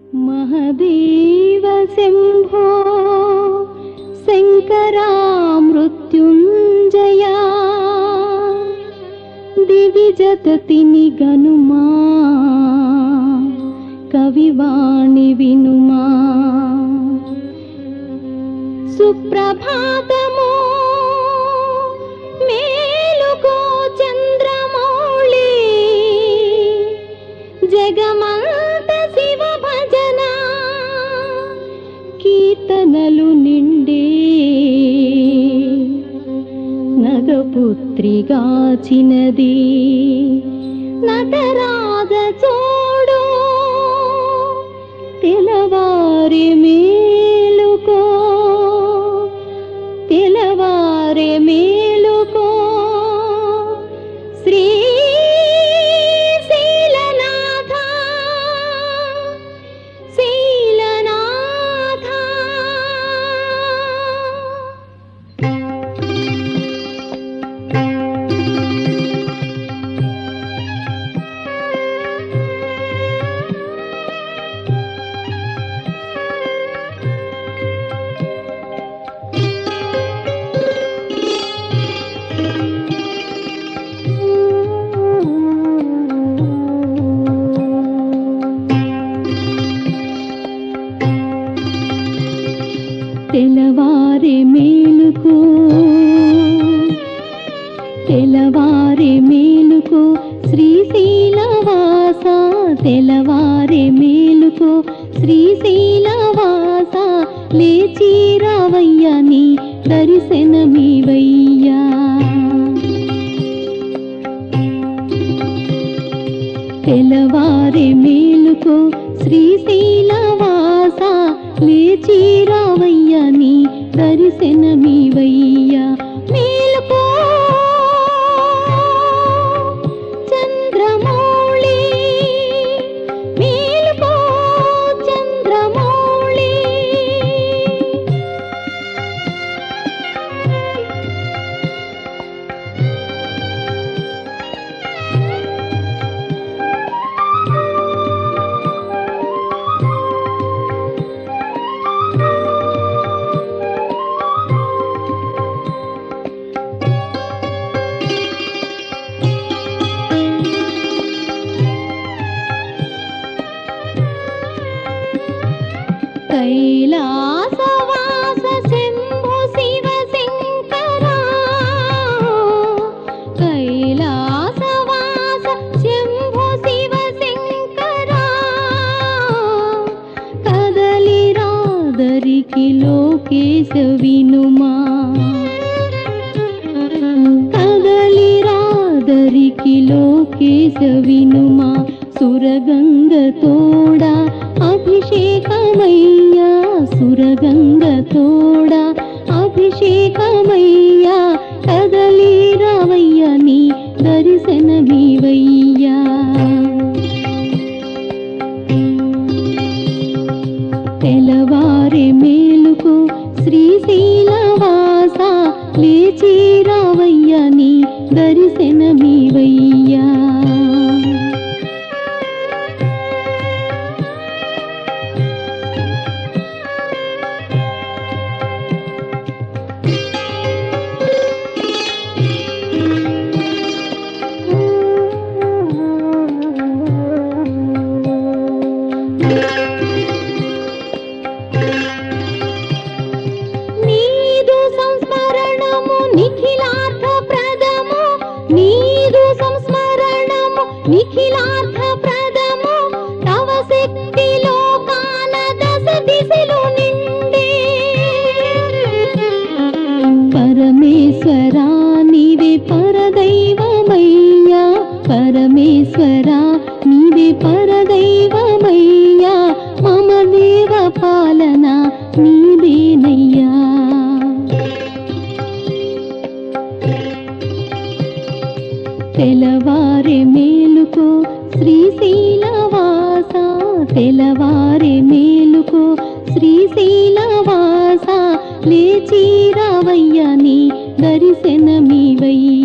महदेव शंभो शंकरा मृत्युंजया दिविजतति निगनुमा कविवाणी विनुमा सुप्रभातमो मेलुको चंद्रमौळि जगमंत शिव भजन कीर्तनलु निंडे नगपुत्रिगाचिनदी नटराज चोडो तेलवारे मेलुको तेलवारे मेलुको श्री तेलवारे मेलुको तेलवारे मेलुको श्रीशैलवासा तेलवारे मेलुको श्रीशैलवासा लेची रावయ్య नी दर्शनमिवయ్యా तेलवारे मेलुको श्रीशैलवासा लेची रावయ్య నీ दर्शनमिवయ్యా मेलुको चंद्रमौळि मेलुको चंद्रमौळि कैलासवास शंभो शिव शंकरा कैलासवास शंभो शिव शंकरा कदलिरादरिकी लोकेश विनुमा कदलिरादरिकी लोकेश विनुमा सुरगंग तोड़ा अभिषेकमయ్యా सुरगंग तोड़ा अभिषेकमయ్యా कदली रावయ్య నీ दर्शनमिवయ్యా तेलवारे मेलुको श्रीशैलवासा लेची रावయ్య నీ दर्शनमिवయ్యా నీదు సంస్మరణము నిఖిలార్థ ప్రదము నీదు సంస్మరణము నిఖిలార్థ ప్రదము తవ శక్తి లోకాన దశ దిశలు నిండే పరమేశ్వరా నీవే పరదైవమయ్యా పరమేశ్వరా నీవే పరదైవమయ్యా మమ దేవ పాలన నీవేనయ్యా तेलवारे मेलुको श्रीशैलवासा तेलवारे मेलुको श्रीशैलवासा लेची रावయ్య నీ दर्शनमिवయ్యా